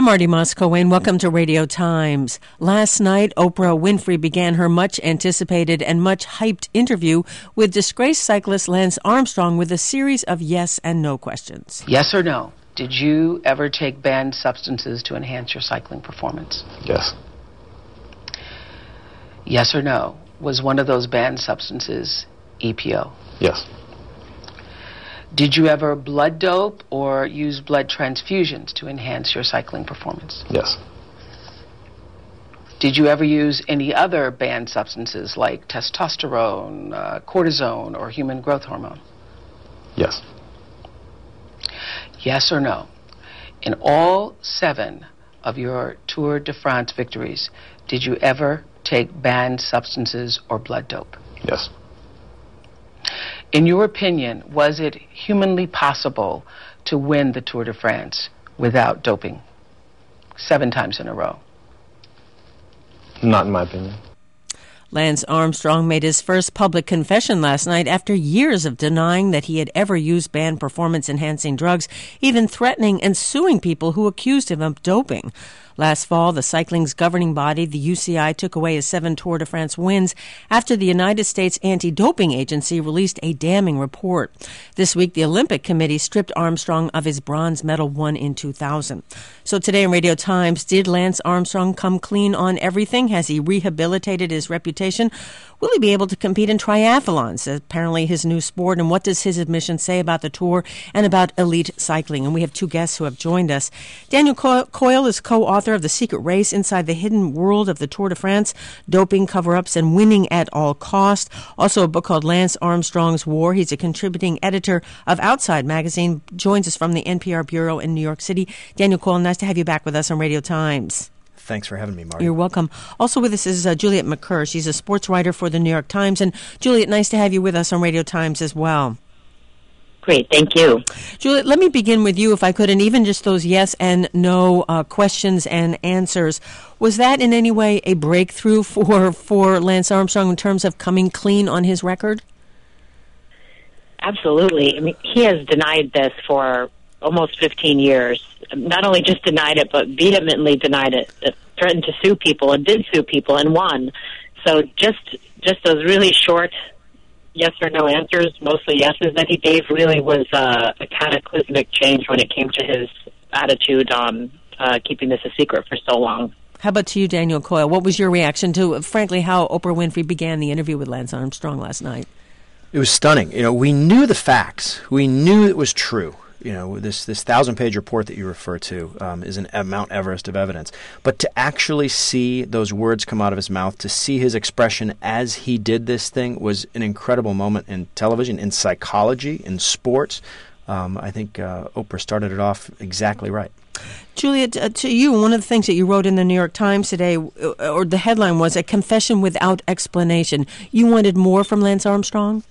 I'm Marty Moscow-Wayne. Welcome to Radio Times. Last night, Oprah Winfrey began her much-anticipated and much-hyped interview with disgraced cyclist Lance Armstrong with a series of yes and no questions. Yes or no? Did you ever take banned substances to enhance your cycling performance? Yes. Yes or no? Was one of those banned substances EPO? Yes. Did you ever blood dope or use blood transfusions to enhance your cycling performance? Yes. Did you ever use any other banned substances like testosterone, cortisone, or human growth hormone? Yes. Yes or no? In all 7 of your Tour de France victories, did you ever take banned substances or blood dope? Yes. In your opinion, was it humanly possible to win the Tour de France without doping 7 times in a row? Not in my opinion. Lance Armstrong made his first public confession last night after years of denying that he had ever used banned performance-enhancing drugs, even threatening and suing people who accused him of doping. Last fall, the cycling's governing body, the UCI, took away his 7 Tour de France wins after the United States Anti-Doping Agency released a damning report. This week, the Olympic Committee stripped Armstrong of his bronze medal won in 2000. So today in Radio Times, did Lance Armstrong come clean on everything? Has he rehabilitated his reputation? Will he be able to compete in triathlons, apparently his new sport? And what does his admission say about the Tour and about elite cycling? And we have 2 guests who have joined us. Daniel Coyle is co-author of The Secret Race, Inside the Hidden World of the Tour de France, Doping, Cover-Ups, and Winning at All Cost. Also a book called Lance Armstrong's War. He's a contributing editor of Outside Magazine, joins us from the NPR Bureau in New York City. Daniel Coyle, nice to have you back with us on Radio Times. Thanks for having me, Marty. You're welcome. Also with us is Juliet McCurr. She's a sports writer for the New York Times. And Juliet, nice to have you with us on Radio Times as well. Great, thank you. Juliet, let me begin with you, if I could, and even just those yes and no questions and answers. Was that in any way a breakthrough for Lance Armstrong in terms of coming clean on his record? Absolutely. I mean, he has denied this for almost 15 years. Not only just denied it, but vehemently denied it. Threatened to sue people and did sue people and won. So just those really short yes or no answers, mostly yeses, that he gave really was a cataclysmic change when it came to his attitude on keeping this a secret for so long. How about to you, Daniel Coyle? What was your reaction to, frankly, how Oprah Winfrey began the interview with Lance Armstrong last night? It was stunning. You know, we knew the facts. We knew it was true. You know, this 1,000-page report that you refer to is an Mount Everest of evidence. But to actually see those words come out of his mouth, to see his expression as he did this thing was an incredible moment in television, in psychology, in sports. I think Oprah started it off exactly right. Juliet, to you, one of the things that you wrote in the New York Times today, or the headline was, a confession without explanation. You wanted more from Lance Armstrong?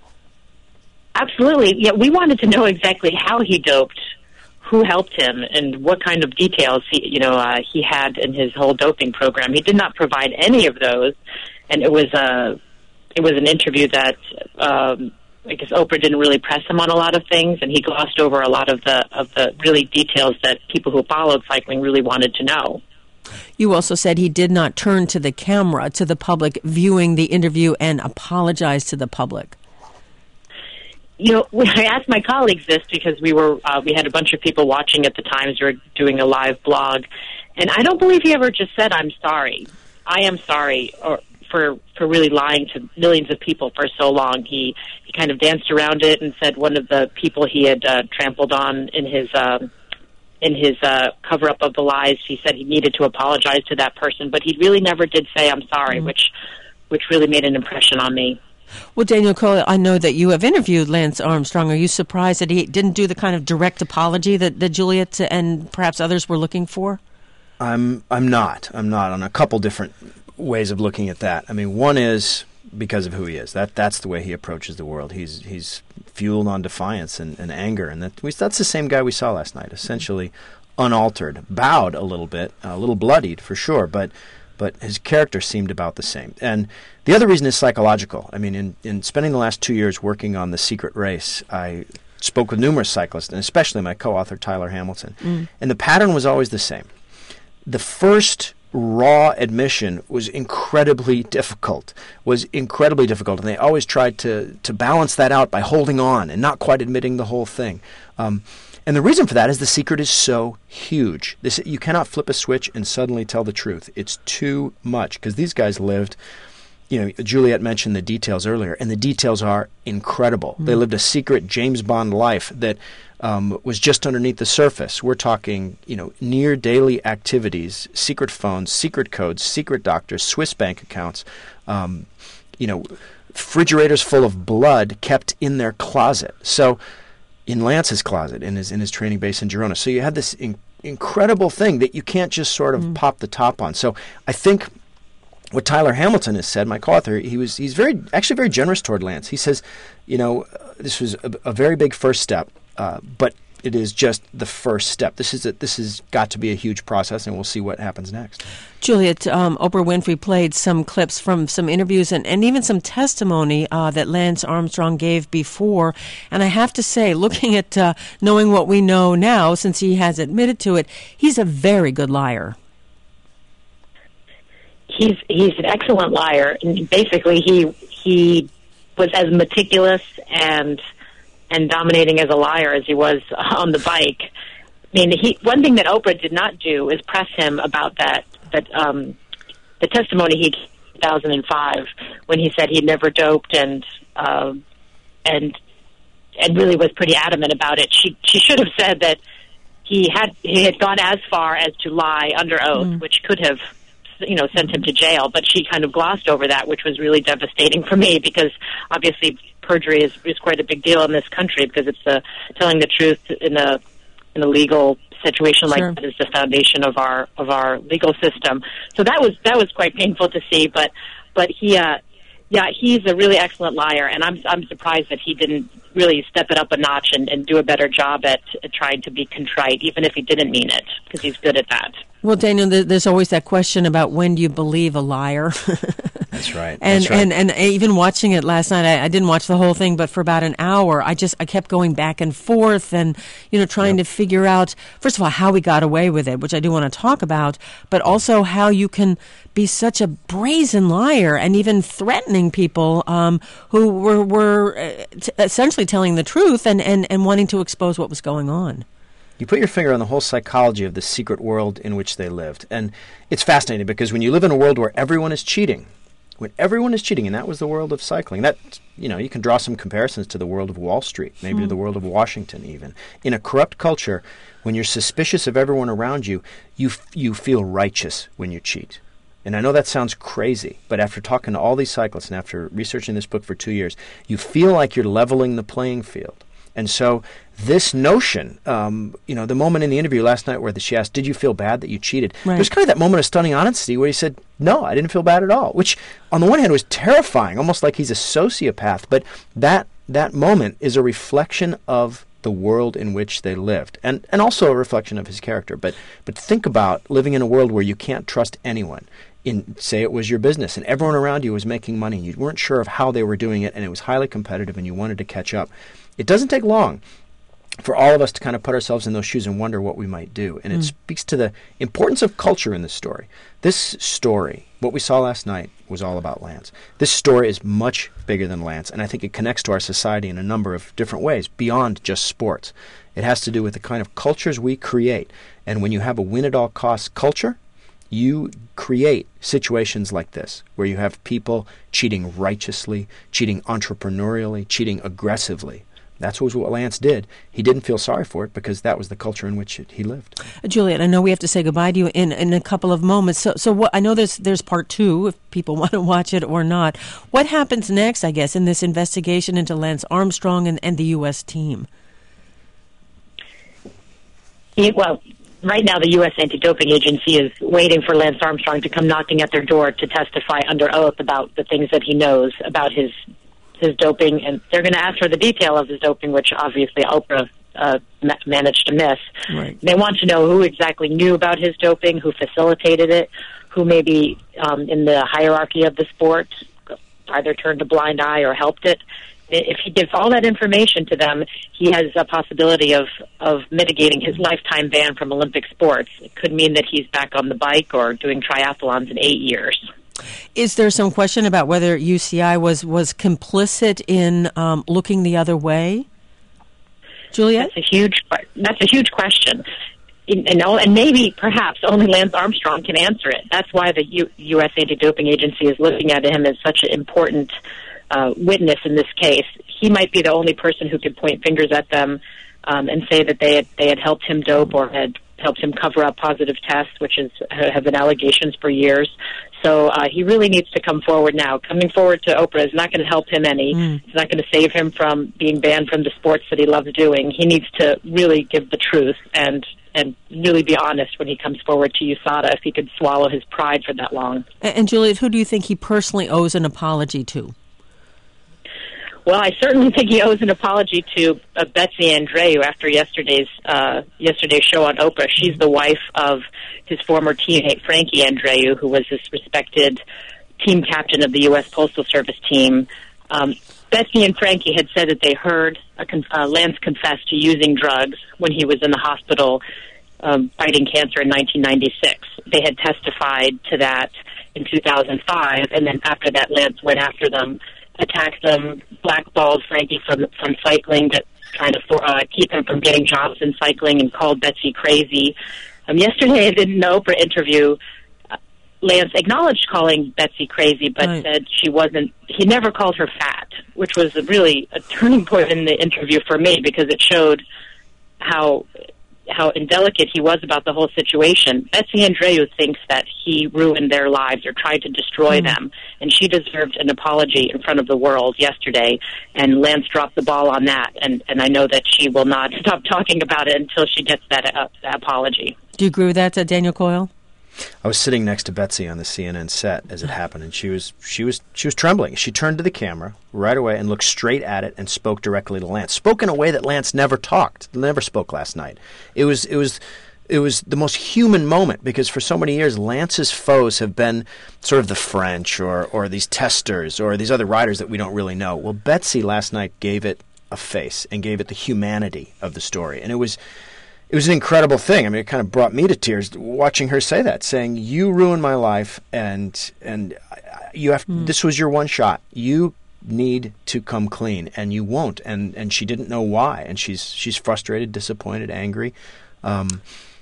Absolutely. Yeah, we wanted to know exactly how he doped, who helped him, and what kind of details he had in his whole doping program. He did not provide any of those, and it was an interview that I guess Oprah didn't really press him on a lot of things, and he glossed over a lot of the really details that people who followed cycling really wanted to know. You also said he did not turn to the camera, to the public viewing the interview, and apologize to the public. You know, I asked my colleagues this because we had a bunch of people watching at the Times. We were doing a live blog, and I don't believe he ever just said, "I'm sorry. I am sorry," or for really lying to millions of people for so long. He kind of danced around it and said one of the people he had trampled on in his cover-up of the lies, he said he needed to apologize to that person, but he really never did say, "I'm sorry," which really made an impression on me. Well, Daniel Coyle, I know that you have interviewed Lance Armstrong. Are you surprised that he didn't do the kind of direct apology that Juliet and perhaps others were looking for? I'm not on a couple different ways of looking at that. I mean, one is because of who he is. That's the way he approaches the world. He's fueled on defiance and anger, and that's the same guy we saw last night, essentially unaltered, bowed a little bit, a little bloodied for sure, but his character seemed about the same. And the other reason is psychological. I mean, in spending the last 2 years working on The Secret Race, I spoke with numerous cyclists, and especially my co-author, Tyler Hamilton. And the pattern was always the same. the first raw admission was incredibly difficult, and they always tried to balance that out by holding on and not quite admitting the whole thing. And the reason for that is the secret is so huge. You cannot flip a switch and suddenly tell the truth. It's too much, because these guys lived, Juliet mentioned the details earlier, and the details are incredible. They lived a secret James Bond life that was just underneath the surface. We're talking, near daily activities, secret phones, secret codes, secret doctors, Swiss bank accounts, refrigerators full of blood kept in their closet. So, in Lance's closet, in his training base in Girona. So you had this incredible thing that you can't just sort of pop the top on. So I think what Tyler Hamilton has said, my co-author, he's very generous toward Lance. He says, this was a very big first step, but it is just the first step. This has got to be a huge process, and we'll see what happens next. Juliet, Oprah Winfrey played some clips from some interviews and even some testimony that Lance Armstrong gave before. And I have to say, looking at knowing what we know now, since he has admitted to it, he's a very good liar. He's an excellent liar. And basically, he was as meticulous and dominating as a liar as he was on the bike. I mean, one thing that Oprah did not do is press him about the testimony he gave in 2005 when he said he'd never doped and really was pretty adamant about it. She should have said that he had gone as far as to lie under oath, which could have sent him to jail, but she kind of glossed over that, which was really devastating for me, because obviously perjury is quite a big deal in this country, because it's telling the truth in a legal situation like that is the foundation of our legal system. So that was quite painful to see, but he he's a really excellent liar, and I'm surprised that he didn't really step it up a notch and do a better job at trying to be contrite, even if he didn't mean it, because he's good at that. Well, Daniel, there's always that question about when do you believe a liar? That's right. And even watching it last night, I didn't watch the whole thing, but for about an hour, I kept going back and forth and, trying to figure out, first of all, how he got away with it, which I do want to talk about, but also how you can be such a brazen liar and even threatening people who were essentially telling the truth and wanting to expose what was going on. You put your finger on the whole psychology of the secret world in which they lived. And it's fascinating, because when you live in a world where everyone is cheating, and that was the world of cycling, that, you can draw some comparisons to the world of Wall Street, maybe to the world of Washington even. In a corrupt culture, when you're suspicious of everyone around you, you feel righteous when you cheat. And I know that sounds crazy, but after talking to all these cyclists and after researching this book for 2 years, you feel like you're leveling the playing field. And so this notion, the moment in the interview last night where she asked, did you feel bad that you cheated? Right. There's kind of that moment of stunning honesty where he said, no, I didn't feel bad at all, which on the one hand was terrifying, almost like he's a sociopath. But that moment is a reflection of the world in which they lived, and also a reflection of his character. But think about living in a world where you can't trust anyone. Say it was your business, and everyone around you was making money, and you weren't sure of how they were doing it, and it was highly competitive, and you wanted to catch up. It doesn't take long for all of us to kind of put ourselves in those shoes and wonder what we might do. And it speaks to the importance of culture in this story. This story, what we saw last night, was all about Lance. This story is much bigger than Lance, and I think it connects to our society in a number of different ways, beyond just sports. It has to do with the kind of cultures we create. And when you have a win-at-all-costs culture, you create situations like this, where you have people cheating righteously, cheating entrepreneurially, cheating aggressively. That's what Lance did. He didn't feel sorry for it, because that was the culture in which he lived. Juliet, I know we have to say goodbye to you in a couple of moments. So what, I know there's part 2, if people want to watch it or not. What happens next, I guess, in this investigation into Lance Armstrong and the U.S. team? Right now, the U.S. Anti-Doping Agency is waiting for Lance Armstrong to come knocking at their door to testify under oath about the things that he knows about his doping, and they're going to ask for the detail of his doping, which obviously Oprah managed to miss. Right. They want to know who exactly knew about his doping, who facilitated it, who maybe in the hierarchy of the sport either turned a blind eye or helped it. if he gives all that information to them, he has a possibility of mitigating his lifetime ban from Olympic sports. It could mean that he's back on the bike or doing triathlons in 8 years. Is there some question about whether UCI was complicit in looking the other way, Juliet? That's a huge question. And maybe, perhaps, only Lance Armstrong can answer it. That's why the U.S. Anti-Doping Agency is looking at him as such an important witness in this case. He might be the only person who could point fingers at them and say that they had helped him dope or had helped him cover up positive tests, which have been allegations for years. So he really needs to come forward now. Coming forward to Oprah is not going to help him any. It's not going to save him from being banned from the sports that he loves doing. He needs to really give the truth and really be honest when he comes forward to USADA, if he could swallow his pride for that long. And Juliet, who do you think he personally owes an apology to? Well, I certainly think he owes an apology to Betsy Andreu after yesterday's show on Oprah. She's the wife of his former teammate, Frankie Andreu, who was this respected team captain of the U.S. Postal Service team. Betsy and Frankie had said that they heard Lance confess to using drugs when he was in the hospital fighting cancer in 1996. They had testified to that in 2005, and then after that, Lance went after them, attacked them, blackballed Frankie from cycling, trying to keep him from getting jobs in cycling, and called Betsy crazy. Yesterday, in an Oprah interview, Lance acknowledged calling Betsy crazy, but said she wasn't. He never called her fat, which was really a turning point in the interview for me, because it showed how indelicate he was about the whole situation. Betsy Andreu thinks that he ruined their lives or tried to destroy them, and she deserved an apology in front of the world yesterday, and Lance dropped the ball on that, and I know that she will not stop talking about it until she gets that apology. Do you agree with that, Daniel Coyle? I was sitting next to Betsy on the CNN set as it happened, and she was trembling. She turned to the camera right away and looked straight at it and spoke directly to Lance. Spoke in a way that Lance never spoke last night. It was the most human moment, because for so many years Lance's foes have been sort of the French or these testers or these other riders that we don't really know. Well, Betsy last night gave it a face and gave it the humanity of the story, and it was an incredible thing. I mean, it kind of brought me to tears watching her say that, saying, "You ruined my life, and you have this was your one shot. You need to come clean, and you won't." And she didn't know why, and she's frustrated, disappointed, angry, and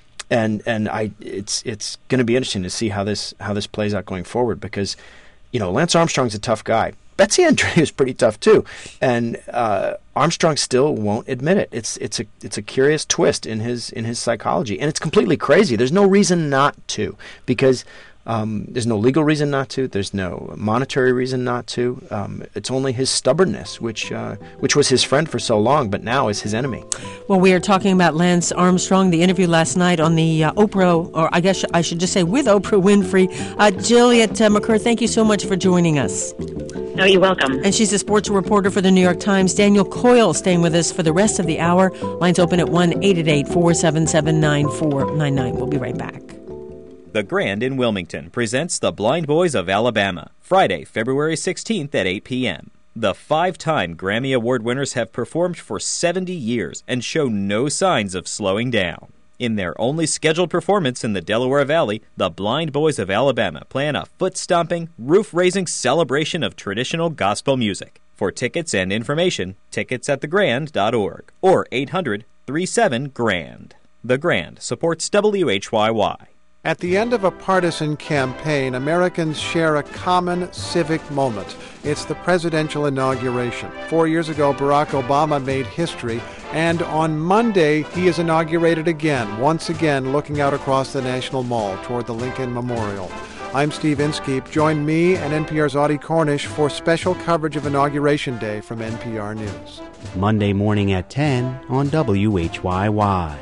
it's going to be interesting to see how this plays out going forward, because Lance Armstrong's a tough guy. Betsy Andreu is pretty tough too, and Armstrong still won't admit it. It's a curious twist in his psychology, and it's completely crazy. There's no reason not to, because there's no legal reason not to. There's no monetary reason not to. It's only his stubbornness, which was his friend for so long, but now is his enemy. Well, we are talking about Lance Armstrong, the interview last night on the Oprah, or I guess I should just say with Oprah Winfrey. Juliet McClure, thank you so much for joining us. No, you're welcome. And she's a sports reporter for the New York Times. Daniel Coyle staying with us for the rest of the hour. Lines open at 1-888-477-9499. We'll be right back. The Grand in Wilmington presents the Blind Boys of Alabama, Friday, February 16th at 8 p.m. The 5-time Grammy Award winners have performed for 70 years and show no signs of slowing down. In their only scheduled performance in the Delaware Valley, the Blind Boys of Alabama plan a foot-stomping, roof-raising celebration of traditional gospel music. For tickets and information, ticketsatthegrand.org or 800-37-GRAND. The Grand supports WHYY. At the end of a partisan campaign, Americans share a common civic moment. It's the presidential inauguration. 4 years ago, Barack Obama made history, and on Monday, he is inaugurated again, once again looking out across the National Mall toward the Lincoln Memorial. I'm Steve Inskeep. Join me and NPR's Audie Cornish for special coverage of Inauguration Day from NPR News. Monday morning at 10 on WHYY.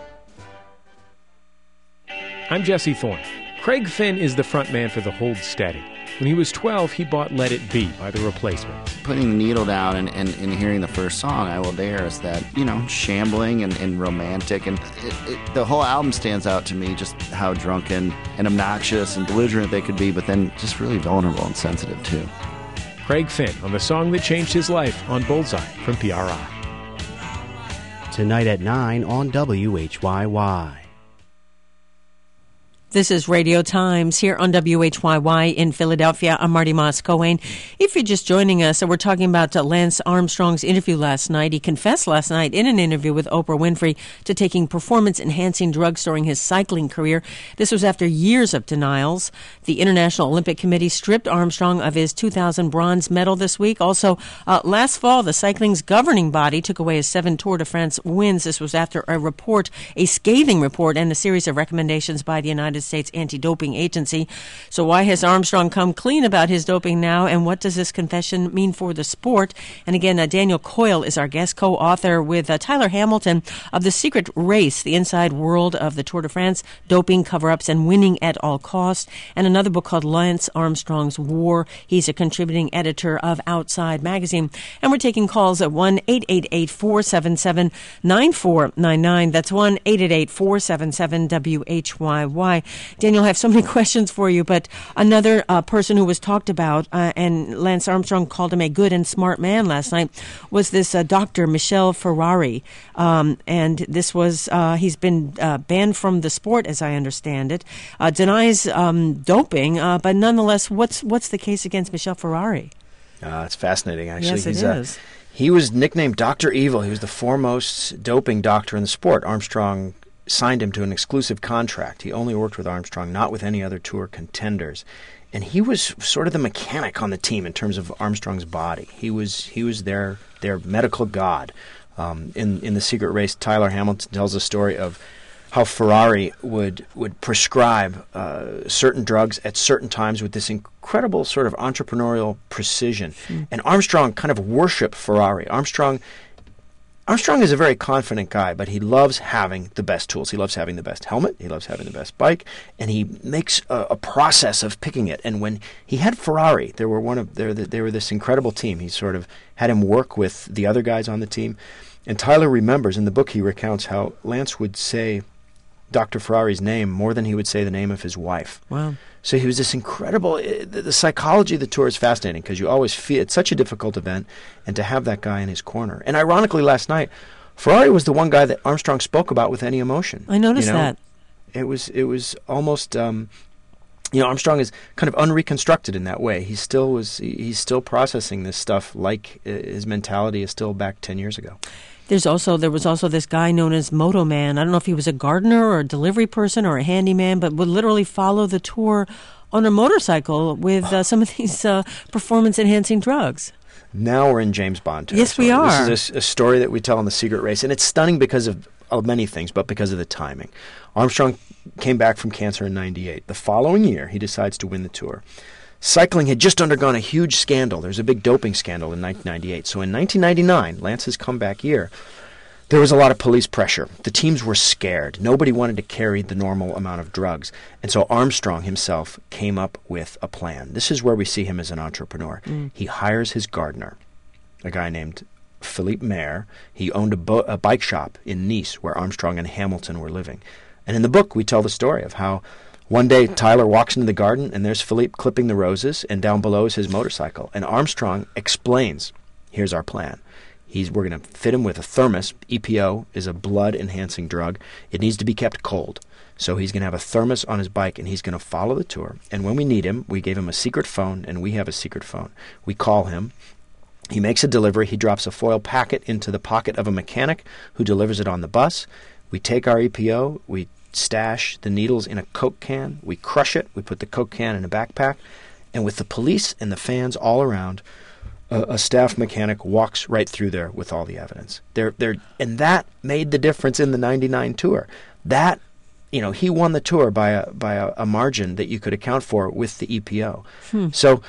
I'm Jesse Thorne. Craig Finn is the frontman for the Hold Steady. When he was 12, he bought Let It Be by The Replacements. Putting the needle down and hearing the first song, I Will Dare, is that, shambling and romantic. And the whole album stands out to me, just how drunken and obnoxious and belligerent they could be, but then just really vulnerable and sensitive, too. Craig Finn on the song that changed his life on Bullseye from PRI. Tonight at 9 on WHYY. This is Radio Times here on WHYY in Philadelphia. I'm Marty Moss-Cohen. If you're just joining us, we're talking about Lance Armstrong's interview last night. He confessed last night in an interview with Oprah Winfrey to taking performance-enhancing drugs during his cycling career. This was after years of denials. The International Olympic Committee stripped Armstrong of his 2000 bronze medal this week. Also, last fall, the cycling's governing body took away his 7 Tour de France wins. This was after a scathing report and a series of recommendations by the United States Anti-Doping Agency. So why has Armstrong come clean about his doping now, and what does this confession mean for the sport? And again, Daniel Coyle is our guest, co-author with Tyler Hamilton of The Secret Race, The Inside World of the Tour de France, Doping, Cover-Ups, and Winning at All Costs, and another book called Lance Armstrong's War. He's a contributing editor of Outside Magazine. And we're taking calls at 1-888-477-9499. That's 1-888-477-WHYY. Daniel, I have so many questions for you, but another person who was talked about, and Lance Armstrong called him a good and smart man last night, was this Dr. Michel Ferrari. And this was, he's been banned from the sport, as I understand it, denies doping, but nonetheless, what's the case against Michel Ferrari? It's fascinating, actually. Yes, it is. He was nicknamed Dr. Evil. He was the foremost doping doctor in the sport. Armstrong signed him to an exclusive contract. He only worked with Armstrong, not with any other tour contenders. And he was sort of the mechanic on the team in terms of Armstrong's body. He was their medical god. In The Secret Race, Tyler Hamilton tells a story of how Ferrari would prescribe certain drugs at certain times with this incredible sort of entrepreneurial precision. And Armstrong kind of worshipped Ferrari. Armstrong is a very confident guy, but he loves having the best tools. He loves having the best helmet. He loves having the best bike, and he makes a process of picking it. And when he had Ferrari, they were this incredible team. He sort of had him work with the other guys on the team. And Tyler remembers in the book, he recounts how Lance would say Dr. Ferrari's name more than he would say the name of his wife. Wow. So he was this incredible... The psychology of the tour is fascinating because you always feel it's such a difficult event, and to have that guy in his corner. And ironically, last night, Ferrari was the one guy that Armstrong spoke about with any emotion. I noticed that. It was almost... Armstrong is kind of unreconstructed in that way. He's still processing this stuff like his mentality is still back 10 years ago. There was also this guy known as Moto Man. I don't know if he was a gardener or a delivery person or a handyman, but would literally follow the tour on a motorcycle with some of these performance-enhancing drugs. Now we're in James Bond territory. Yes, we are. This is a story that we tell in The Secret Race, and it's stunning because of many things, but because of the timing. Armstrong came back from cancer in '98. The following year, he decides to win the tour. Cycling had just undergone a huge scandal. There's a big doping scandal in 1998. So in 1999, Lance's comeback year, there was a lot of police pressure. The teams were scared. Nobody wanted to carry the normal amount of drugs. And so Armstrong himself came up with a plan. This is where we see him as an entrepreneur. He hires his gardener, a guy named Philippe Maire. He owned a bike shop in Nice where Armstrong and Hamilton were living. And in the book, we tell the story of how one day Tyler walks into the garden and there's Philippe clipping the roses, and down below is his motorcycle. And Armstrong explains, here's our plan. We're going to fit him with a thermos. EPO is a blood-enhancing drug. It needs to be kept cold. So he's going to have a thermos on his bike, and he's going to follow the tour. And when we need him, we gave him a secret phone, and we have a secret phone. We call him. He makes a delivery. He drops a foil packet into the pocket of a mechanic who delivers it on the bus. We take our EPO. We stash the needles in a Coke can. We crush it. We put the Coke can in a backpack. And with the police and the fans all around, a staff mechanic walks right through there with all the evidence. And that made the difference in the '99 tour. That, he won the tour by a margin that you could account for with the EPO. So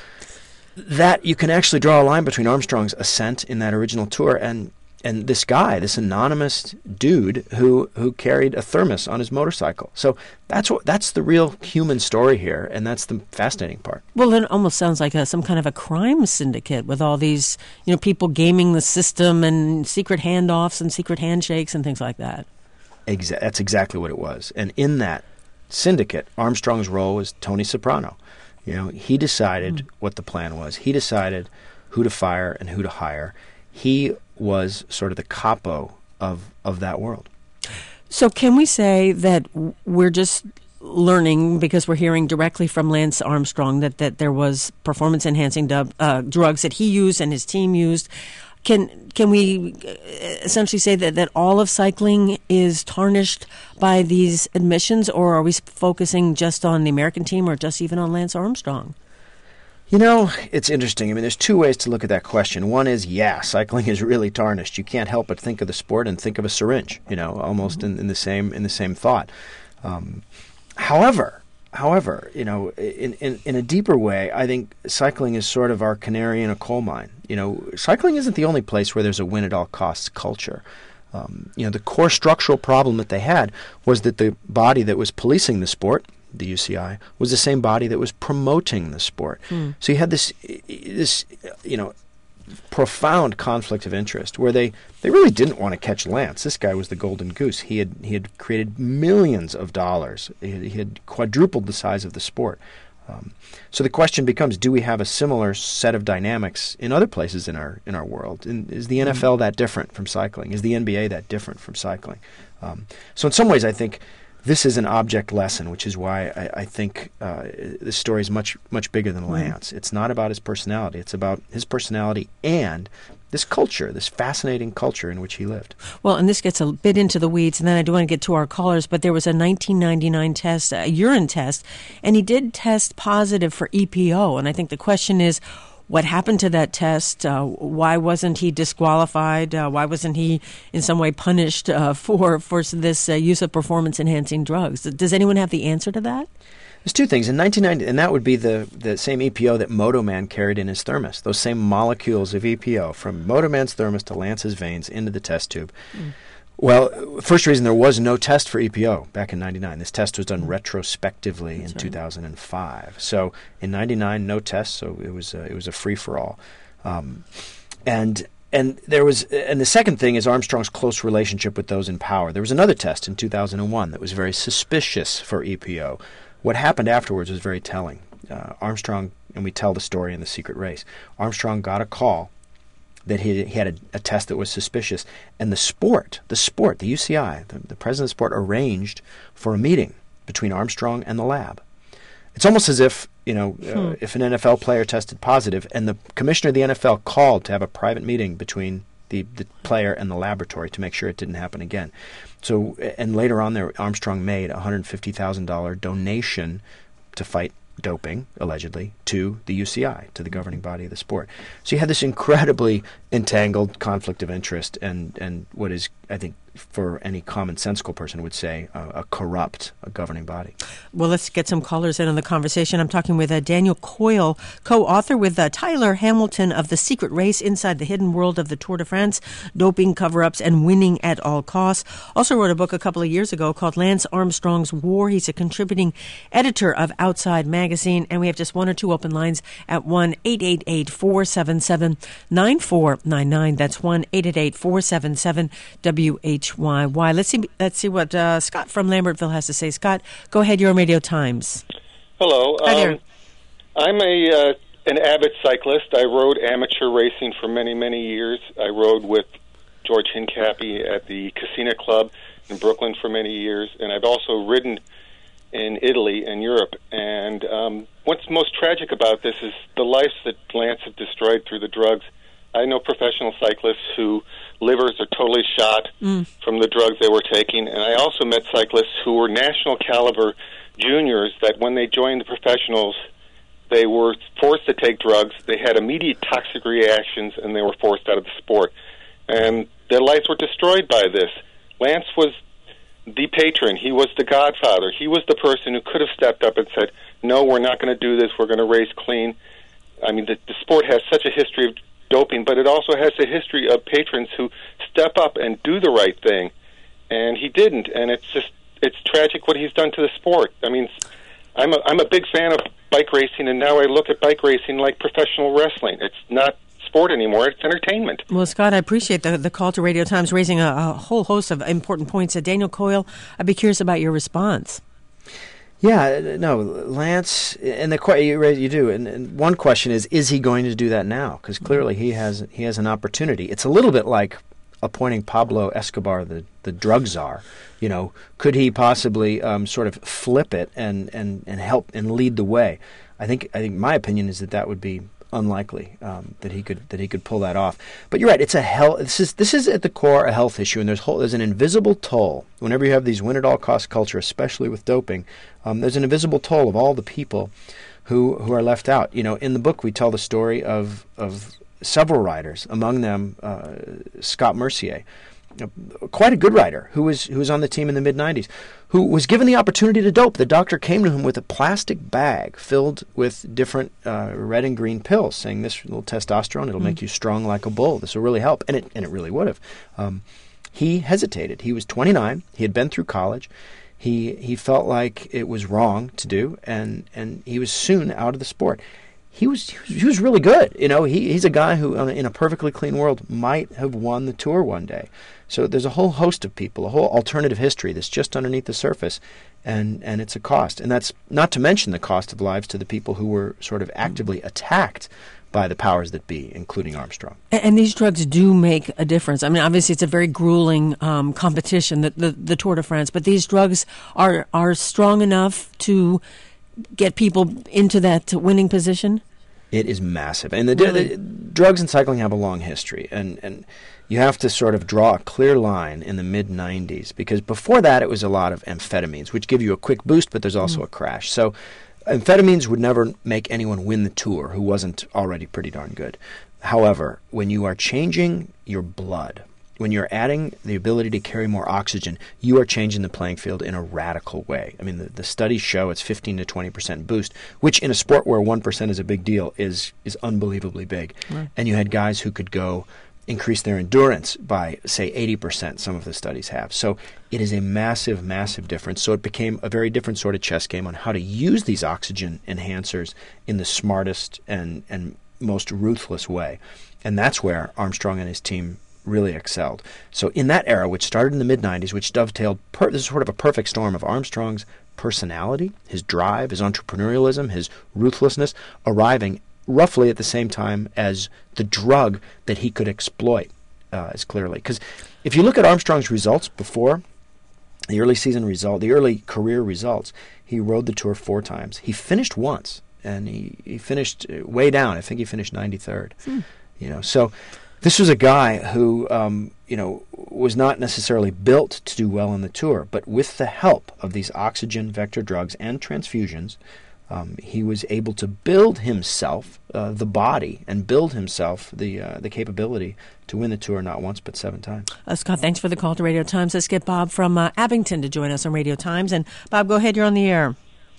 that you can actually draw a line between Armstrong's ascent in that original tour and this guy, this anonymous dude who carried a thermos on his motorcycle. So that's the real human story here, and that's the fascinating part. Well, it almost sounds like some kind of a crime syndicate with all these, people gaming the system and secret handoffs and secret handshakes and things like that. That's exactly what it was. And in that syndicate, Armstrong's role was Tony Soprano. He decided what the plan was. He decided who to fire and who to hire. He was sort of the capo of that world. So can we say that we're just learning, because we're hearing directly from Lance Armstrong, that there was performance-enhancing drugs that he used and his team used? Can we essentially say that all of cycling is tarnished by these admissions, or are we focusing just on the American team or just even on Lance Armstrong? You know, it's interesting. I mean, there's two ways to look at that question. One is, cycling is really tarnished. You can't help but think of the sport and think of a syringe, almost in the same thought. However, in a deeper way, I think cycling is sort of our canary in a coal mine. Cycling isn't the only place where there's a win-at-all-costs culture. The core structural problem that they had was that the body that was policing the sport, the UCI, was the same body that was promoting the sport. So you had this profound conflict of interest where they really didn't want to catch Lance. This guy was the golden goose. He had created millions of dollars. He had quadrupled the size of the sport. So the question becomes: do we have a similar set of dynamics in other places in our world? And is the NFL that different from cycling? Is the NBA that different from cycling? So in some ways, I think this is an object lesson, which is why I think this story is much bigger than Lance. It's not about his personality. It's about his personality and this culture, this fascinating culture in which he lived. Well, and this gets a bit into the weeds, and then I do want to get to our callers, but there was a 1999 test, a urine test, and he did test positive for EPO. And I think the question is, what happened to that test? Why wasn't he disqualified? Why wasn't he in some way punished for this use of performance-enhancing drugs? Does anyone have the answer to that? There's two things. In 1990, and that would be the same EPO that Motoman carried in his thermos, those same molecules of EPO from Motoman's thermos to Lance's veins into the test tube. Well, first reason, there was no test for EPO back in 99. This test was done retrospectively in 2005. So in 99, no test, so it was a free-for-all. And the second thing is Armstrong's close relationship with those in power. There was another test in 2001 that was very suspicious for EPO. What happened afterwards was very telling. Armstrong, and we tell the story in The Secret Race, Armstrong got a call that he had a test that was suspicious, and the UCI, the president of the sport, arranged for a meeting between Armstrong and the lab. It's almost as if, if an NFL player tested positive and the commissioner of the NFL called to have a private meeting between the player and the laboratory to make sure it didn't happen again. So, and later on there, Armstrong made a $150,000 donation to fight doping, allegedly, to the UCI, to the governing body of the sport. So you had this incredibly entangled conflict of interest and what is, I think, for any commonsensical person would say, a corrupt governing body. Well, let's get some callers in on the conversation. I'm talking with Daniel Coyle, co-author with Tyler Hamilton of The Secret Race, Inside the Hidden World of the Tour de France, Doping Cover-Ups, and Winning at All Costs. Also wrote a book a couple of years ago called Lance Armstrong's War. He's a contributing editor of Outside Magazine, and we have just one or two open lines at 1-888-477-9499. That's 1-888-477-WHYY. Let's see what Scott from Lambertville has to say. Scott, go ahead. You're on Radio Times. Hello. Hi there. I'm an avid cyclist. I rode amateur racing for many, many years. I rode with George Hincapie at the Casino Club in Brooklyn for many years, and I've also ridden in Italy and Europe. And what's most tragic about this is the lives that Lance have destroyed through the drugs. I know professional cyclists whose livers are totally shot from the drugs they were taking, and I also met cyclists who were national caliber juniors that when they joined the professionals, they were forced to take drugs. They had immediate toxic reactions, and they were forced out of the sport. And their lives were destroyed by this. Lance was the patron. He was the godfather. He was the person who could have stepped up and said, no, we're not going to do this. We're going to race clean. I mean, the sport has such a history of doping, but it also has a history of patrons who step up and do the right thing, and he didn't. And it's tragic what he's done to the sport. I mean, I'm a big fan of bike racing, and now I look at bike racing like professional wrestling. It's not sport anymore; it's entertainment. Well, Scott, I appreciate the call to Radio Times, raising a whole host of important points. Daniel Coyle, I'd be curious about your response. Yeah, no, Lance, and you do, and one question is he going to do that now? Because clearly he has an opportunity. It's a little bit like appointing Pablo Escobar the drug czar. You know, could he possibly sort of flip it and help and lead the way? I think my opinion is that would be unlikely that he could pull that off. But you're right. It's a health. This is at the core a health issue, and there's an invisible toll. Whenever you have these win at all cost culture, especially with doping, there's an invisible toll of all the people who are left out. You know, in the book we tell the story of several riders, among them Scott Mercier, quite a good rider who was on the team in the mid-'90s, who was given the opportunity to dope. The doctor came to him with a plastic bag filled with different red and green pills, saying, "This little testosterone, it'll make you strong like a bull. This will really help," and it really would have. He hesitated. He was 29. He had been through college. He felt like it was wrong to do, and he was soon out of the sport. He was really good. You know, he's a guy who, in a perfectly clean world, might have won the Tour one day. So there's a whole host of people, a whole alternative history that's just underneath the surface, and it's a cost. And that's not to mention the cost of lives to the people who were sort of actively attacked by the powers that be, including Armstrong. And these drugs do make a difference. I mean, obviously, it's a very grueling competition, the Tour de France, but these drugs are strong enough to get people into that winning position? It is massive. And the drugs in cycling have a long history, and you have to sort of draw a clear line in the mid-'90s, because before that it was a lot of amphetamines, which give you a quick boost, but there's also a crash. So amphetamines would never make anyone win the Tour who wasn't already pretty darn good. However, when you are changing your blood, when you're adding the ability to carry more oxygen, you are changing the playing field in a radical way. I mean, the studies show it's 15 to 20% boost, which in a sport where 1% is a big deal is unbelievably big. Right. And you had guys who could go increase their endurance by, say, 80%, some of the studies have. So it is a massive, massive difference. So it became a very different sort of chess game on how to use these oxygen enhancers in the smartest and most ruthless way. And that's where Armstrong and his team really excelled. So in that era, which started in the mid-'90s, which dovetailed, this is sort of a perfect storm of Armstrong's personality, his drive, his entrepreneurialism, his ruthlessness, arriving roughly at the same time as the drug that he could exploit as clearly. Because if you look at Armstrong's results before, the early season result, the early career results, he rode the Tour 4 times. He finished once, and he finished way down. I think he finished 93rd. You know, so this was a guy who, was not necessarily built to do well on the Tour, but with the help of these oxygen vector drugs and transfusions, he was able to build himself the body and build himself the capability to win the Tour not once but 7 times. Scott, thanks for the call to Radio Times. Let's get Bob from Abington to join us on Radio Times. And Bob, go ahead. You're on the air.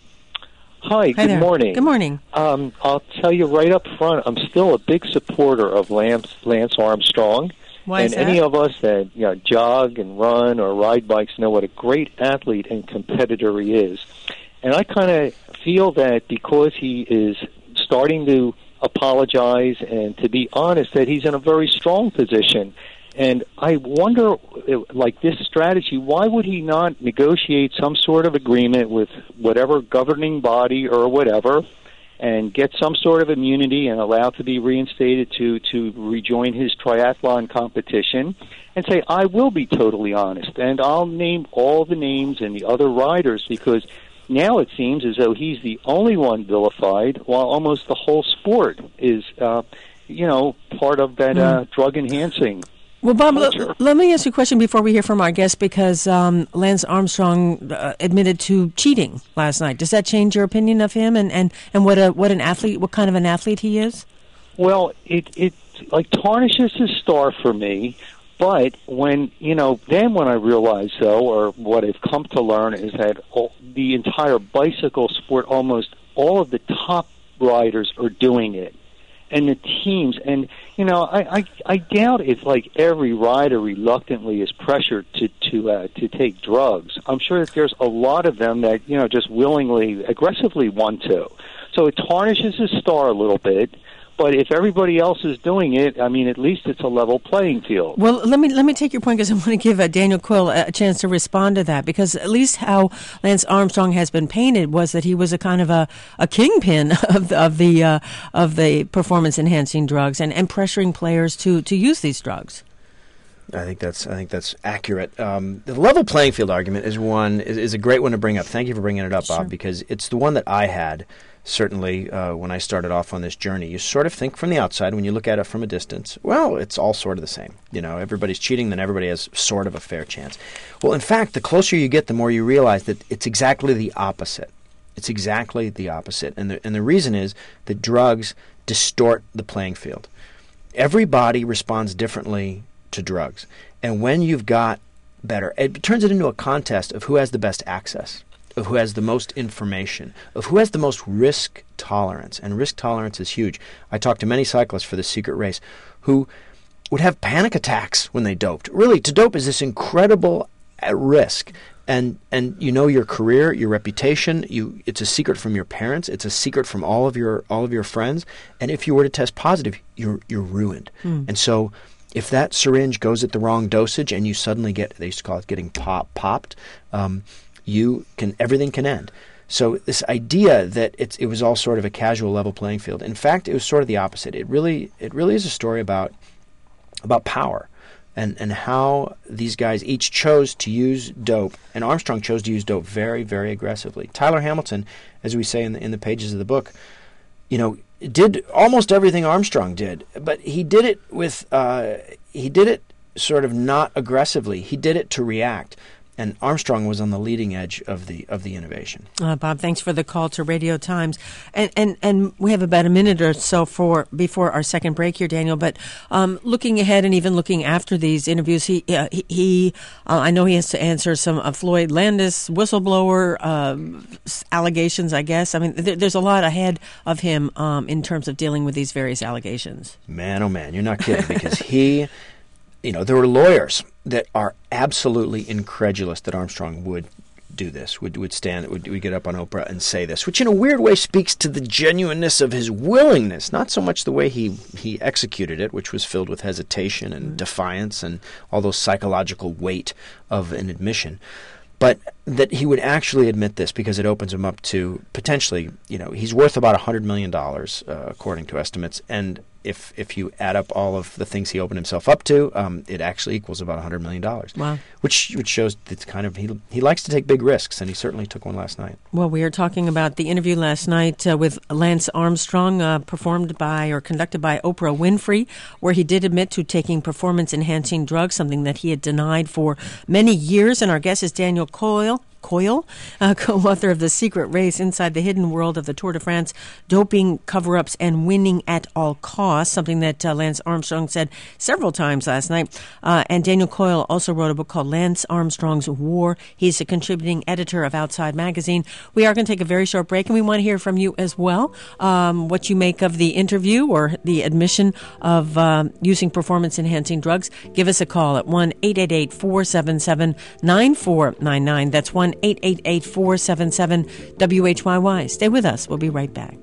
Hi, good morning. Good morning. I'll tell you right up front, I'm still a big supporter of Lance Armstrong. Why is that? And any of us that jog and run or ride bikes know what a great athlete and competitor he is. And I kind of feel that because he is starting to apologize and to be honest, that he's in a very strong position. And I wonder, like this strategy, why would he not negotiate some sort of agreement with whatever governing body or whatever and get some sort of immunity and allowed to be reinstated to rejoin his triathlon competition and say, I will be totally honest, and I'll name all the names and the other riders, because now it seems as though he's the only one vilified while almost the whole sport is, part of that drug-enhancing. Well, Bob, let me ask you a question before we hear from our guest, because Lance Armstrong admitted to cheating last night. Does that change your opinion of him and what an athlete, what kind of an athlete he is? Well, it like tarnishes his star for me. But when I realized, though, or what I've come to learn, is that the entire bicycle sport, almost all of the top riders are doing it. And the teams, and I doubt if like every rider reluctantly is pressured to take drugs. I'm sure that there's a lot of them that just willingly, aggressively want to. So it tarnishes his star a little bit. But if everybody else is doing it, I mean, at least it's a level playing field. Well, let me take your point, because I want to give Daniel Coyle a chance to respond to that, because at least how Lance Armstrong has been painted was that he was a kind of a kingpin of the performance enhancing drugs and pressuring players to use these drugs. I think that's accurate. The level playing field argument is a great one to bring up. Thank you for bringing it up, Bob, because it's the one that I had. Certainly, when I started off on this journey, you sort of think from the outside, when you look at it from a distance, well, it's all sort of the same. You know, everybody's cheating, then everybody has sort of a fair chance. Well, in fact, the closer you get, the more you realize that it's exactly the opposite. It's exactly the opposite. And the reason is that drugs distort the playing field. Everybody responds differently to drugs. And when you've got better, it turns it into a contest of who has the best access, of who has the most information, of who has the most risk tolerance. And risk tolerance is huge. I talked to many cyclists for the secret race who would have panic attacks when they doped. Really, to dope is this incredible risk. And you know your career, your reputation, it's a secret from your parents, it's a secret from all of your friends. And if you were to test positive, you're ruined. And so if that syringe goes at the wrong dosage and you suddenly they used to call it getting popped, everything can end. So this idea that it was all sort of a casual level playing field. In fact, it was sort of the opposite. It really is a story about power and how these guys each chose to use dope, and Armstrong chose to use dope very, very aggressively. Tyler Hamilton, as we say in the pages of the book, did almost everything Armstrong did, but he did it sort of not aggressively. He did it to react. And Armstrong was on the leading edge of the innovation. Bob, thanks for the call to Radio Times. And we have about a minute or so before our second break here, Daniel. But looking ahead and even looking after these interviews, he I know he has to answer some Floyd Landis whistleblower allegations, I guess. I mean, there's a lot ahead of him in terms of dealing with these various allegations. Man, oh man, you're not kidding, because there were lawyers that are absolutely incredulous that Armstrong would do this, would get up on Oprah and say this, which in a weird way speaks to the genuineness of his willingness, not so much the way he executed it, which was filled with hesitation and defiance and all those psychological weight of an admission, but that he would actually admit this, because it opens him up to potentially, he's worth about $100 million, according to estimates, and if you add up all of the things he opened himself up to, it actually equals about $100 million. Wow. Which shows that kind of he likes to take big risks, and he certainly took one last night. Well, we are talking about the interview last night with Lance Armstrong, performed by or conducted by Oprah Winfrey, where he did admit to taking performance-enhancing drugs, something that he had denied for many years. And our guest is Daniel Coyle, co-author of The Secret Race, Inside the Hidden World of the Tour de France, Doping, Cover-Ups, and Winning at All Costs, something that Lance Armstrong said several times last night. And Daniel Coyle also wrote a book called Lance Armstrong's War. He's a contributing editor of Outside Magazine. We are going to take a very short break, and we want to hear from you as well, what you make of the interview or the admission of using performance-enhancing drugs. Give us a call at 1-888-477-9499. That's 1-888-477-WHYY. Stay with us. We'll be right back.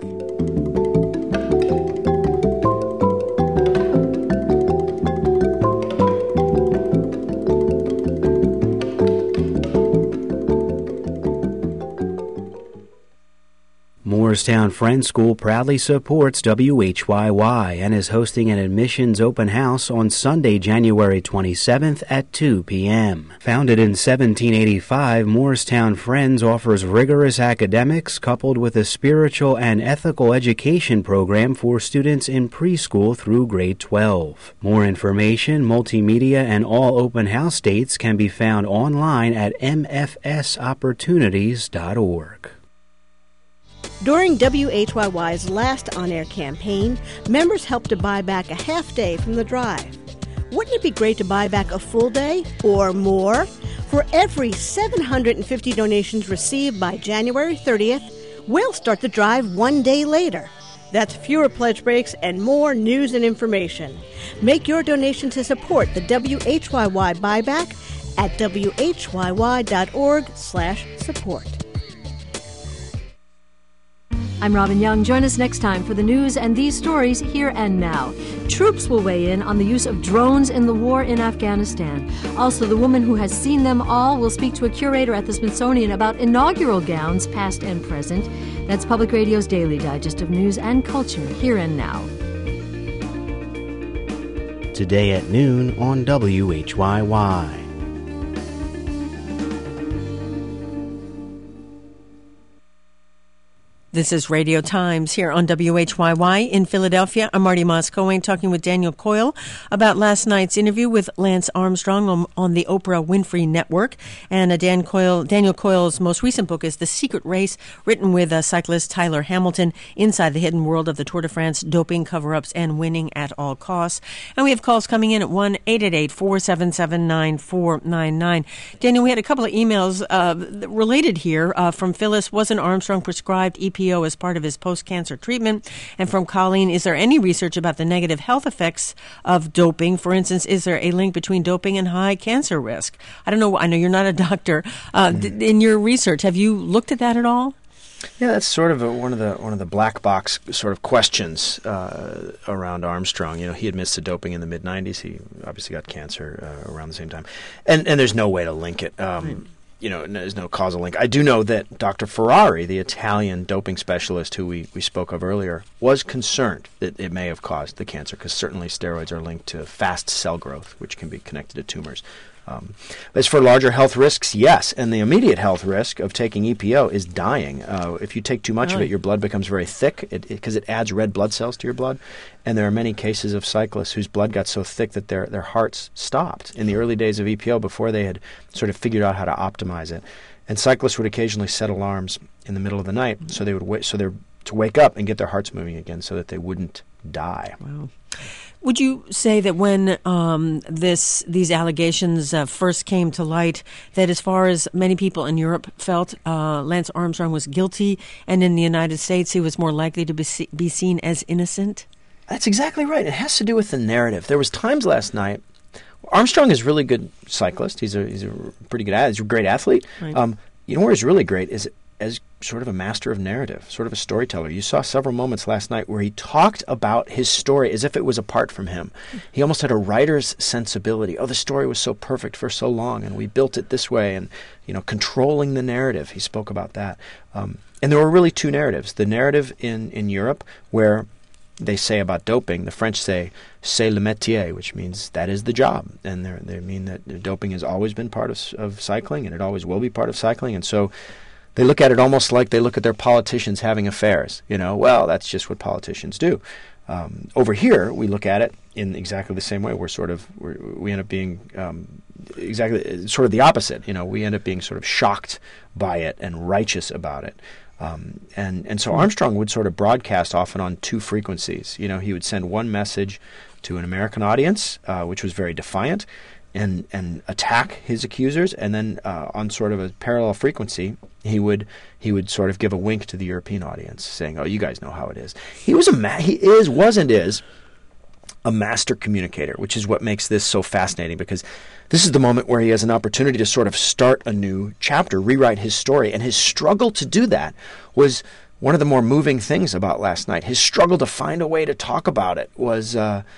Morristown Friends School proudly supports WHYY and is hosting an admissions open house on Sunday, January 27th at 2 p.m. Founded in 1785, Morristown Friends offers rigorous academics coupled with a spiritual and ethical education program for students in preschool through grade 12. More information, multimedia, and all open house dates can be found online at mfsopportunities.org. During WHYY's last on-air campaign, members helped to buy back a half day from the drive. Wouldn't it be great to buy back a full day or more? For every 750 donations received by January 30th, we'll start the drive one day later. That's fewer pledge breaks and more news and information. Make your donation to support the WHYY buyback at whyy.org/support. I'm Robin Young. Join us next time for the news and these stories here and now. Troops will weigh in on the use of drones in the war in Afghanistan. Also, the woman who has seen them all will speak to a curator at the Smithsonian about inaugural gowns, past and present. That's Public Radio's daily digest of news and culture here and now. Today at noon on WHYY. This is Radio Times here on WHYY in Philadelphia. I'm Marty Moscoe talking with Daniel Coyle about last night's interview with Lance Armstrong on the Oprah Winfrey Network. And Daniel Coyle's most recent book is The Secret Race, written with cyclist Tyler Hamilton, Inside the Hidden World of the Tour de France, Doping, Cover-Ups, and Winning at All Costs. And we have calls coming in at 1-888-477-9499. Daniel, we had a couple of emails related here from Phyllis. Wasn't Armstrong prescribed EPO as part of his post-cancer treatment? And from Colleen, is there any research about the negative health effects of doping? For instance, is there a link between doping and high cancer risk? I don't know. I know you're not a doctor. In your research, have you looked at that at all? Yeah, that's sort of one of the black box sort of questions around Armstrong. You know, he admits to doping in the mid-'90s. He obviously got cancer around the same time, and there's no way to link it. You know, there's no causal link. I do know that Dr. Ferrari, the Italian doping specialist who we spoke of earlier, was concerned that it may have caused the cancer, because certainly steroids are linked to fast cell growth, which can be connected to tumors. As for larger health risks, yes, and the immediate health risk of taking EPO is dying. If you take too much of it, your blood becomes very thick because it adds red blood cells to your blood, and there are many cases of cyclists whose blood got so thick that their hearts stopped in the early days of EPO before they had sort of figured out how to optimize it. And cyclists would occasionally set alarms in the middle of the night, so they would to wake up and get their hearts moving again, so that they wouldn't die. Wow. Would you say that when these allegations first came to light, that as far as many people in Europe felt Lance Armstrong was guilty, and in the United States he was more likely to be seen as innocent? That's exactly right. It has to do with the narrative. There was times last night. Armstrong is a really good cyclist. He's a pretty good he's a great athlete. Right. You know where he's really great is as sort of a master of narrative, sort of a storyteller. You saw several moments last night where he talked about his story as if it was apart from him. He almost had a writer's sensibility. Oh, the story was so perfect for so long, and we built it this way, and, you know, controlling the narrative. He spoke about that. And there were really two narratives. The narrative in Europe, where they say about doping, the French say, c'est le métier, which means that is the job. And they mean that doping has always been part of cycling, and it always will be part of cycling. And so they look at it almost like they look at their politicians having affairs. You know, well, that's just what politicians do. Over here, we look at it in exactly the same way. We end up being exactly sort of the opposite. You know, we end up being sort of shocked by it and righteous about it. And so Armstrong would sort of broadcast often on two frequencies. You know, he would send one message to an American audience, which was very defiant, and attack his accusers, and then on sort of a parallel frequency, he would sort of give a wink to the European audience, saying, "Oh, you guys know how it is." He was a master communicator, which is what makes this so fascinating, because this is the moment where he has an opportunity to sort of start a new chapter, rewrite his story, and his struggle to do that was one of the more moving things about last night. His struggle to find a way to talk about it was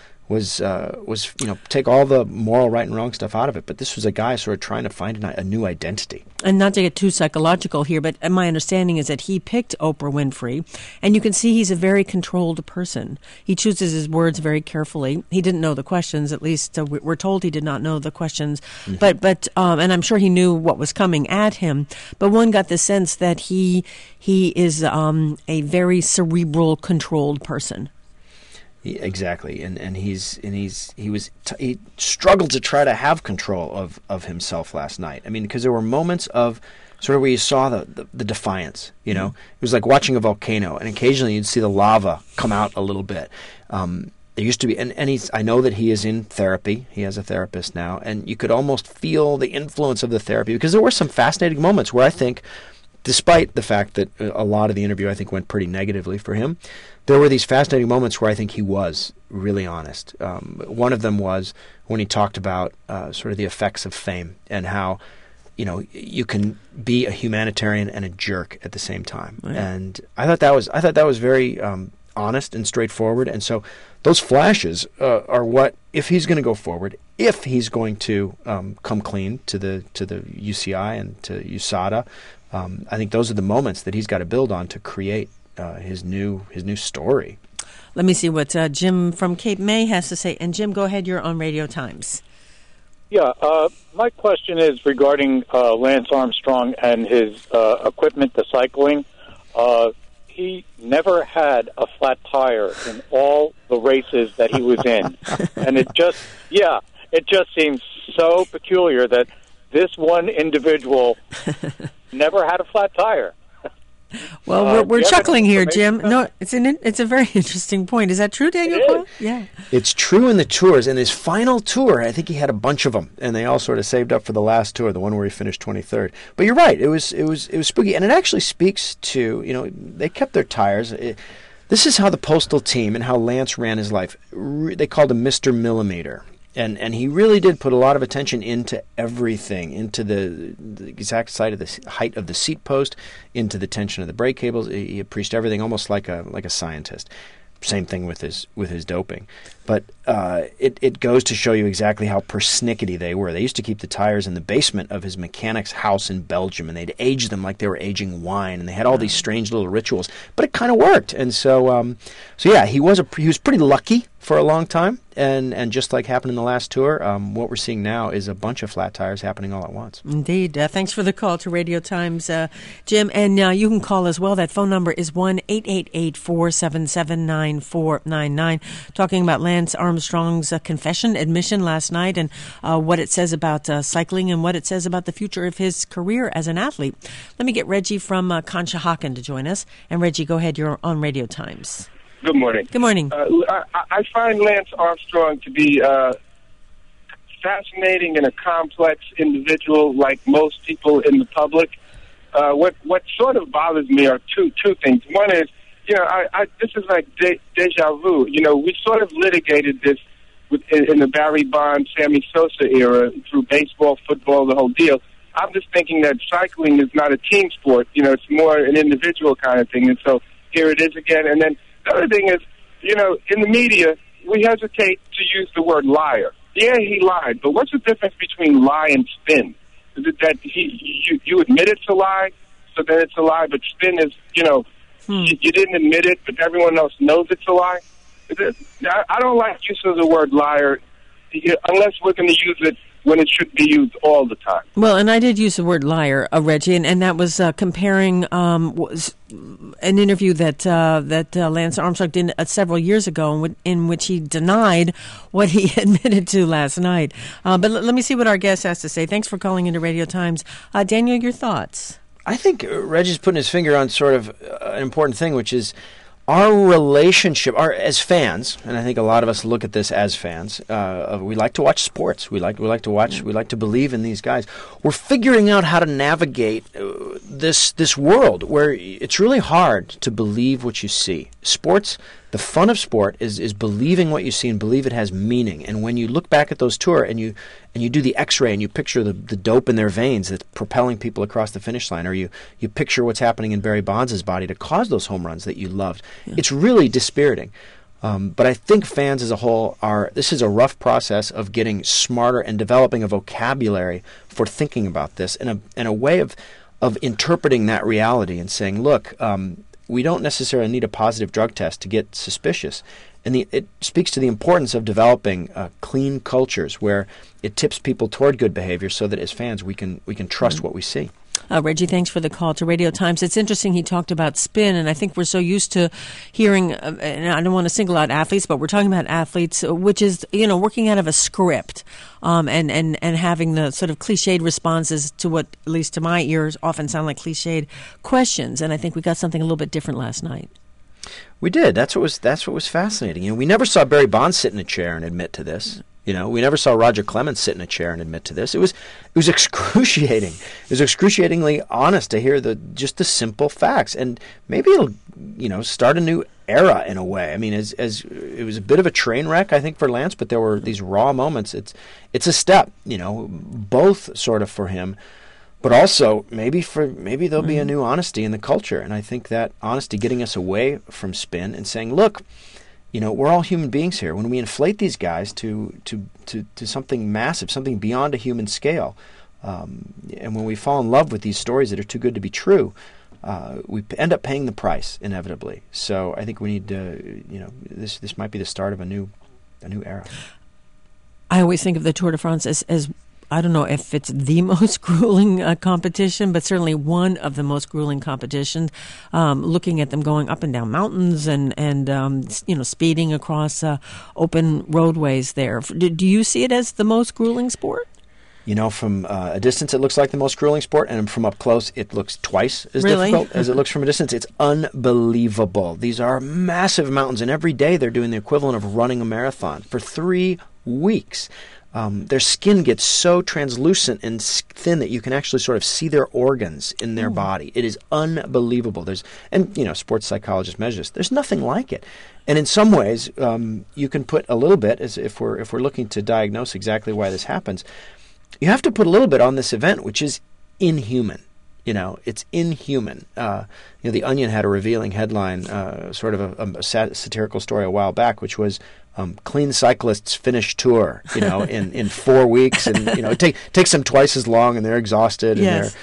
take all the moral right and wrong stuff out of it. But this was a guy sort of trying to find a new identity. And not to get too psychological here, but my understanding is that he picked Oprah Winfrey, and you can see he's a very controlled person. He chooses his words very carefully. He didn't know the questions, at least we're told he did not know the questions. Mm-hmm. But and I'm sure he knew what was coming at him. But one got the sense that he is a very cerebral, controlled person. Exactly, and he struggled to try to have control of himself last night. I mean, because there were moments of sort of where you saw the defiance. You know, it was like watching a volcano, and occasionally you'd see the lava come out a little bit. There used to be, and I know that he is in therapy. He has a therapist now, and you could almost feel the influence of the therapy, because there were some fascinating moments where I think, despite the fact that a lot of the interview I think went pretty negatively for him, there were these fascinating moments where I think he was really honest. One of them was when he talked about sort of the effects of fame, and how you can be a humanitarian and a jerk at the same time. Right. And I thought that was very honest and straightforward. And so those flashes are what, if he's going to go forward, if he's going to come clean to the UCI and to USADA, I think those are the moments that he's got to build on to create his new story. Let me see what Jim from Cape May has to say. And Jim, go ahead. You're on Radio Times. Yeah, my question is regarding Lance Armstrong and his equipment, the cycling. He never had a flat tire in all the races that he was in. And it just seems so peculiar that this one individual never had a flat tire. Well, we're chuckling here, Jim. No, it's a very interesting point. Is that true, Daniel? Yeah, it's true in the tours. In his final tour, I think he had a bunch of them, and they all sort of saved up for the last tour, the one where he finished 23rd. But you're right; it was spooky, and it actually speaks to they kept their tires. This is how the Postal team and how Lance ran his life. They called him Mr. Millimeter. And he really did put a lot of attention into everything, into the exact height of the seat post, into the tension of the brake cables. He appreciated everything almost like a scientist. Same thing with his doping. But it goes to show you exactly how persnickety they were. They used to keep the tires in the basement of his mechanic's house in Belgium, and they'd age them like they were aging wine, and they had all these strange little rituals. But it kind of worked. And so yeah, he was pretty lucky for a long time. And just like happened in the last tour, what we're seeing now is a bunch of flat tires happening all at once. Indeed. Thanks for the call to Radio Times, Jim. And you can call as well. That phone number is 1-888-477-9499. Talking about Lance Armstrong's admission last night, and what it says about cycling and what it says about the future of his career as an athlete. Let me get Reggie from Conshohocken to join us. And Reggie, go ahead. You're on Radio Times. Good morning. Good morning. I find Lance Armstrong to be fascinating and a complex individual, like most people in the public. What sort of bothers me are two things. One is, this is like deja vu. We sort of litigated this in the Barry Bonds, Sammy Sosa era through baseball, football, the whole deal. I'm just thinking that cycling is not a team sport. It's more an individual kind of thing. And so here it is again. And then the other thing is, in the media, we hesitate to use the word liar. Yeah, he lied, but what's the difference between lie and spin? Is it that you admit it's a lie, so then it's a lie, but spin is, you didn't admit it, but everyone else knows it's a lie? I don't like use of the word liar unless we're going to use it when it should be used all the time. Well, and I did use the word liar, Reggie, and that was comparing was an interview that Lance Armstrong did several years ago in which he denied what he admitted to last night. But let me see what our guest has to say. Thanks for calling into Radio Times. Daniel, your thoughts? I think Reggie's putting his finger on sort of an important thing, which is our relationship, as fans, and I think a lot of us look at this as fans. We like to watch sports. We like to believe in these guys. We're figuring out how to navigate this world where it's really hard to believe what you see. Sports, the fun of sport is believing what you see and believe it has meaning. And when you look back at those tours and you do the X-ray and you picture the dope in their veins that's propelling people across the finish line, or you picture what's happening in Barry Bonds' body to cause those home runs that you loved, it's really dispiriting. But I think fans as a whole this is a rough process of getting smarter and developing a vocabulary for thinking about this and a way of interpreting that reality and saying, look, we don't necessarily need a positive drug test to get suspicious. And it speaks to the importance of developing clean cultures where it tips people toward good behavior so that as fans we can trust what we see. Reggie, thanks for the call to Radio Times. It's interesting he talked about spin, and I think we're so used to hearing, and I don't want to single out athletes, but we're talking about athletes, which is, working out of a script and having the sort of cliched responses to what, at least to my ears, often sound like cliched questions. And I think we got something a little bit different last night. We did. That's what was fascinating. We never saw Barry Bonds sit in a chair and admit to this. We never saw Roger Clemens sit in a chair and admit to this. It was excruciating. It was excruciatingly honest to hear just the simple facts, and maybe it'll start a new era in a way. I mean, as it was a bit of a train wreck, I think, for Lance, but there were these raw moments. It's a step, both sort of for him. but also maybe there'll be a new honesty in the culture, and I think that honesty getting us away from spin and saying, look, we're all human beings here. When we inflate these guys to something massive, something beyond a human scale, and when we fall in love with these stories that are too good to be true, we end up paying the price inevitably. So I think we need to, this might be the start of a new era. I always think of the Tour de France as I don't know if it's the most grueling competition, but certainly one of the most grueling competitions. Looking at them going up and down mountains and speeding across open roadways there. Do you see it as the most grueling sport? From a distance, it looks like the most grueling sport, and from up close, it looks twice as difficult as it looks from a distance. It's unbelievable. These are massive mountains, and every day they're doing the equivalent of running a marathon for 3 weeks. Their skin gets so translucent and thin that you can actually sort of see their organs in their body. It is unbelievable. Sports psychologists measure this. There's nothing like it. And in some ways, you can put a little bit, as if we're looking to diagnose exactly why this happens, you have to put a little bit on this event, which is inhuman. It's inhuman. The Onion had a revealing headline, sort of a satirical story a while back, which was clean cyclists finish tour, in 4 weeks, and it takes them twice as long, and they're exhausted, and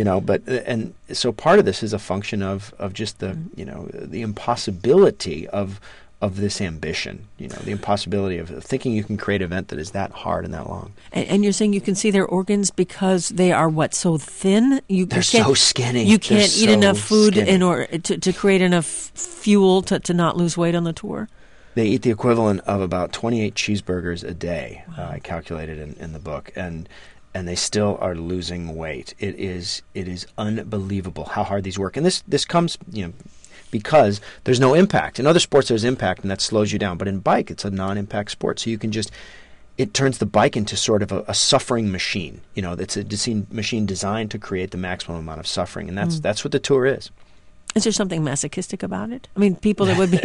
and so part of this is a function of just the the impossibility of this ambition, the impossibility of thinking you can create an event that is that hard and that long. And you're saying you can see their organs because they are so thin? They're so skinny. You can't eat enough food in order to create enough fuel to not lose weight on the tour? They eat the equivalent of about 28 cheeseburgers a day, I calculated in the book, and they still are losing weight. It is unbelievable how hard these work. And this comes, because there's no impact. In other sports, there's impact, and that slows you down. But in bike, it's a non-impact sport, so you can it turns the bike into sort of a suffering machine. It's a machine designed to create the maximum amount of suffering, and that's what the tour is. Is there something masochistic about it? I mean, people that would be.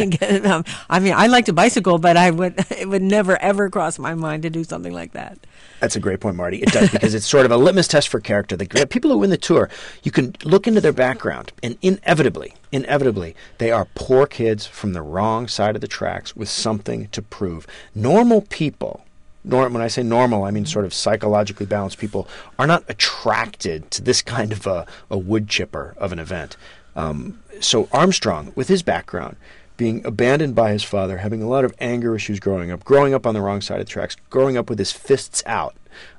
I like to bicycle, but it would never ever cross my mind to do something like that. That's a great point, Marty. It does, because it's sort of a litmus test for character. The people who win the tour, you can look into their background, and inevitably, they are poor kids from the wrong side of the tracks with something to prove. Normal people. When I say normal, I mean sort of psychologically balanced people are not attracted to this kind of a wood chipper of an event. So Armstrong, with his background, being abandoned by his father, having a lot of anger issues growing up on the wrong side of the tracks, growing up with his fists out,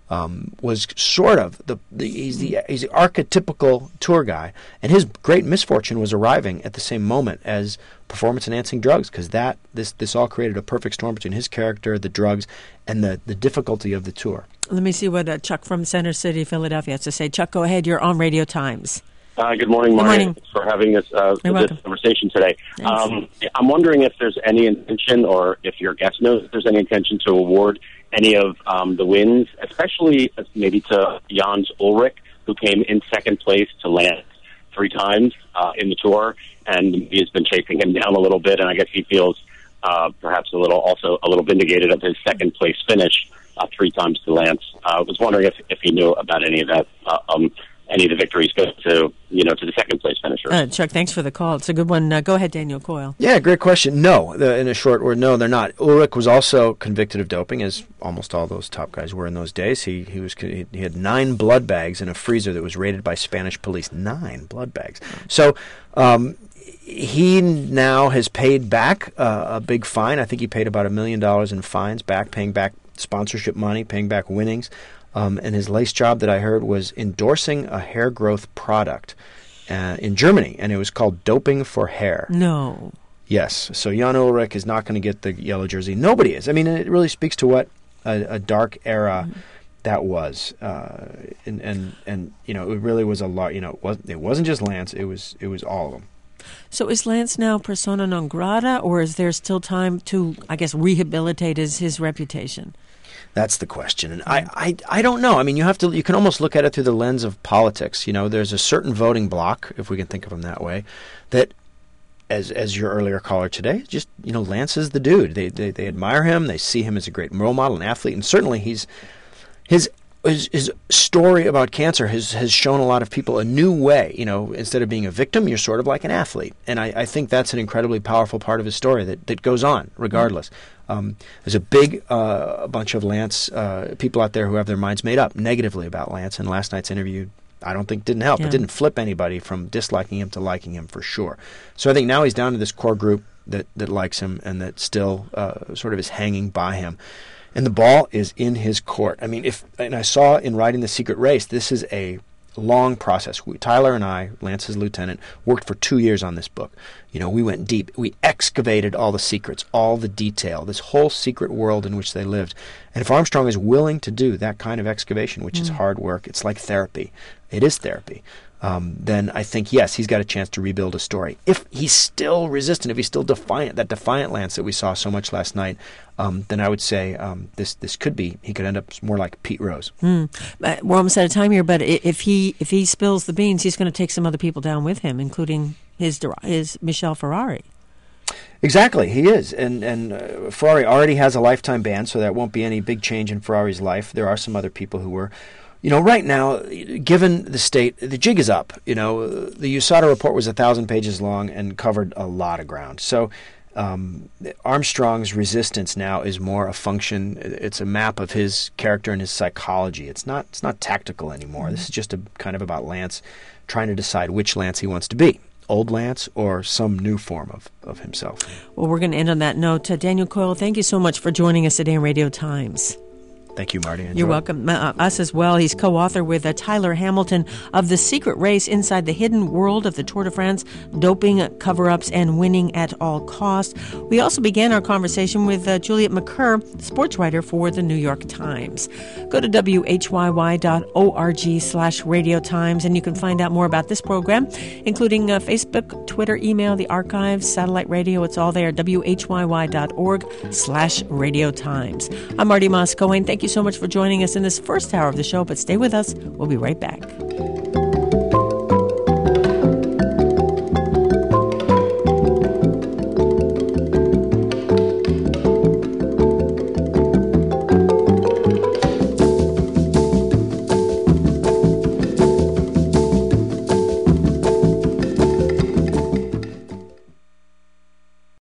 was sort of he's the archetypical tour guy, and his great misfortune was arriving at the same moment as performance-enhancing drugs, because this all created a perfect storm between his character, the drugs, and the difficulty of the tour. Let me see what Chuck from Center City, Philadelphia has to say. Chuck, go ahead. You're on Radio Times. Good morning, Marty. Thanks for having this conversation today. I'm wondering if there's any intention, or if your guest knows if there's any intention to award any of the wins, especially maybe to Jans Ullrich, who came in second place to Lance 3 times in the tour, and he's been chasing him down a little bit, and I guess he feels perhaps a little vindicated of his second place finish 3 times to Lance. I was wondering if he knew about any of that. Any of the victories go to the second place finishers. Chuck, thanks for the call. It's a good one. Go ahead, Daniel Coyle. Yeah, great question. No, in a short word, no, they're not. Ullrich was also convicted of doping, as almost all those top guys were in those days. He had 9 blood bags in a freezer that was raided by Spanish police. 9 blood bags. So he now has paid back a big fine. I think he paid about $1 million in fines back, paying back sponsorship money, paying back winnings. And his latest job that I heard was endorsing a hair growth product in Germany, and it was called Doping for Hair. No. Yes. So Jan Ullrich is not going to get the yellow jersey. Nobody is. I mean, it really speaks to what a dark era that was, and it really was a lot. It wasn't just Lance. It was all of them. So is Lance now persona non grata, or is there still time to, I guess, rehabilitate his reputation? That's the question, and I don't know. I mean, you can almost look at it through the lens of politics. There's a certain voting bloc, if we can think of them that way, that, as your earlier caller today, just Lance is the dude. They admire him. They see him as a great role model and athlete, and certainly his his story about cancer has shown a lot of people a new way. Instead of being a victim, you're sort of like an athlete. And I think that's an incredibly powerful part of his story that goes on regardless. There's a big bunch of Lance people out there who have their minds made up negatively about Lance, and last night's interview, I don't think, didn't help. Yeah. It didn't flip anybody from disliking him to liking him for sure. So I think now he's down to this core group that likes him and that still sort of is hanging by him. And the ball is in his court. I mean, and I saw in writing The Secret Race, this is a long process. Tyler and I, Lance's lieutenant, worked for 2 years on this book. We went deep. We excavated all the secrets, all the detail, this whole secret world in which they lived. And if Armstrong is willing to do that kind of excavation, which is hard work, it's like therapy. It is therapy. Then I think, yes, he's got a chance to rebuild a story. If he's still resistant, if he's still defiant, that defiant Lance that we saw so much last night, then I would say this could be, he could end up more like Pete Rose. We're almost out of time here, but if he spills the beans, he's going to take some other people down with him, including his Michelle Ferrari. Exactly, he is. And Ferrari already has a lifetime ban, so that won't be any big change in Ferrari's life. There are some other people who were... right now, given the state, the jig is up. The USADA report was 1,000 pages long and covered a lot of ground. So Armstrong's resistance now is more a function. It's a map of his character and his psychology. It's not tactical anymore. This is just kind of about Lance trying to decide which Lance he wants to be. Old Lance or some new form of himself. Well, we're going to end on that note. Daniel Coyle, thank you so much for joining us today on Radio Times. Thank you, Marty. You're welcome. Us as well. He's co-author with Tyler Hamilton of The Secret Race, Inside the Hidden World of the Tour de France, Doping, Cover-Ups, and Winning at All Costs. We also began our conversation with Juliet McCurr, sports writer for The New York Times. Go to whyy.org/Radio Times, and you can find out more about this program, including Facebook, Twitter, email, the archives, satellite radio. It's all there, whyy.org/Radio Times. I'm Marty Moss-Cohen. Thank you so much for joining us in this first hour of the show, but stay with us. We'll be right back.